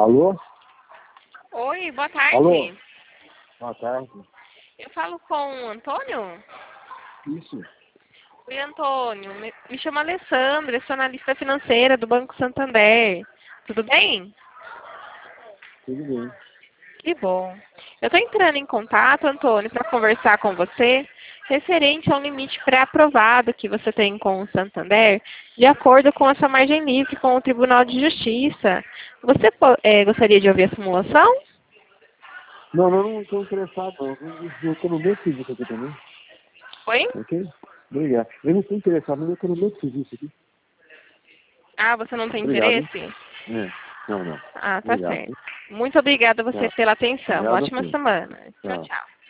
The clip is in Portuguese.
Alô? Oi, boa tarde. Alô? Boa tarde. Eu falo com o Antônio? Isso. Oi, Antônio. Me chamo Alessandra, sou analista financeira do Banco Santander. Tudo bem? Tudo bem. Que bom. Eu estou entrando em contato, Antônio, para conversar com você referente ao limite pré-aprovado que você tem com o Santander, de acordo com a sua margem livre com o Tribunal de Justiça. Você gostaria de ouvir a simulação? Não estou interessado não. Eu estou no meu serviço aqui também. Oi? Ok? Obrigado. Eu não estou interessado, mas eu estou no meu serviço aqui. Ah, você não tem Obrigado, hein? interesse? É. Não. Ah, tá Obrigado. certo. Muito obrigada a você Tchau. pela atenção. Obrigado a Ótima você. semana. Tchau, Tchau. tchau.